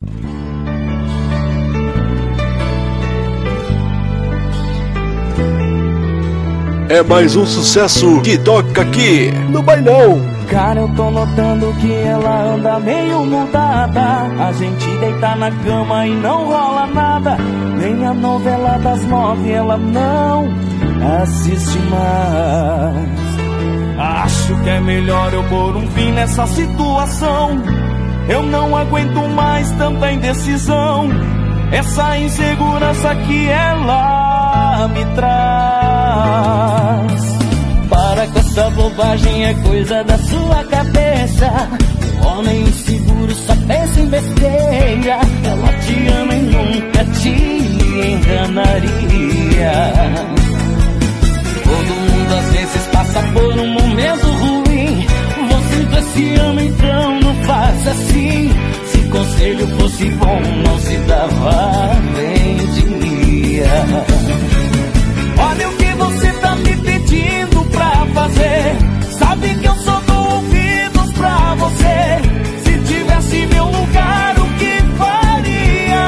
É mais um sucesso que toca aqui no Bailão. Cara, eu tô notando que ela anda meio mudada. A gente deita na cama e não rola nada. Nem a novela das 9 ela não assiste mais. Acho que é melhor eu pôr um fim nessa situação. Eu não aguento mais tanta indecisão. Essa insegurança que ela me traz. Para com essa bobagem, é coisa da sua cabeça. O homem inseguro só pensa em besteira. Ela te ama e nunca te enganaria. Todo mundo às vezes passa por um momento ruim. Você nunca se ama, então não faça assim. Se conselho fosse bom, não se dava bem dia. Olha o que você tá me pedindo pra fazer. Sabe que eu só dou ouvidos pra você. Se tivesse meu lugar, o que faria?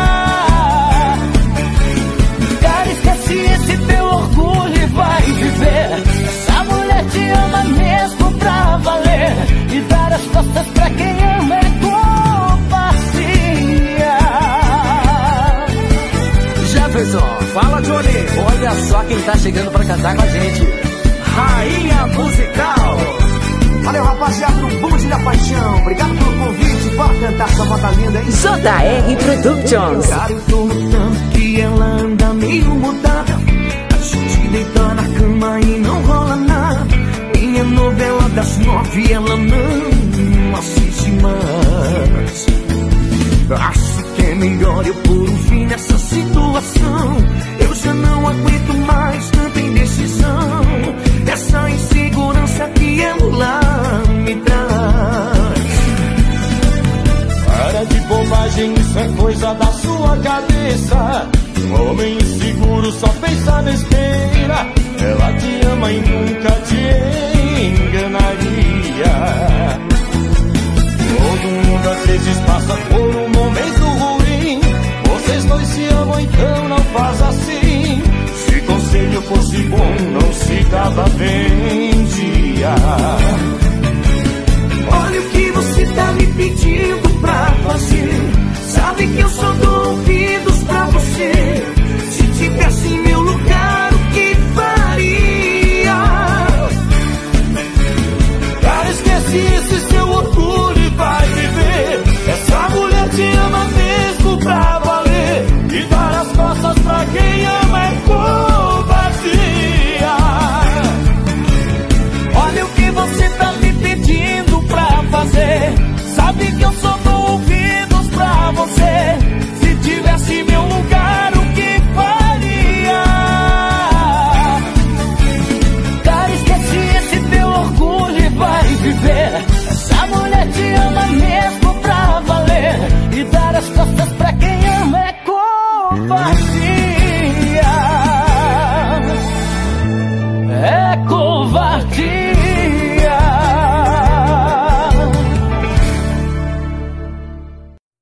Cara, esquece esse teu orgulho e vai viver. Essa mulher te ama mesmo pra valer. E dar as costas pra quem ama é covardia. Jefferson, fala, Johnny. Olha só quem tá chegando pra cantar com a gente. Rainha Musical. Valeu, rapaziada do Bonde da Paixão. Obrigado pelo convite. Bora cantar essa moda linda, hein? JR Productions. Cara, eu tô notando que ela anda meio mudada. A gente deita na cama e não rola nada. Minha novela das 9 ela não assiste mais. Acho que é melhor eu pôr um fim nessa situação. Eu já não aguento mais tanta indecisão. Essa insegurança que ela me traz. Para de bobagem, isso é coisa da sua cabeça. Um homem inseguro só pensa besteira. Ela te ama e nunca te enganaria. Todo mundo às vezes passa por um momento ruim. Vocês dois se amam, então não faz assim. Se conselho fosse bom, não se dava bem dia. Olha o que você tá me pedindo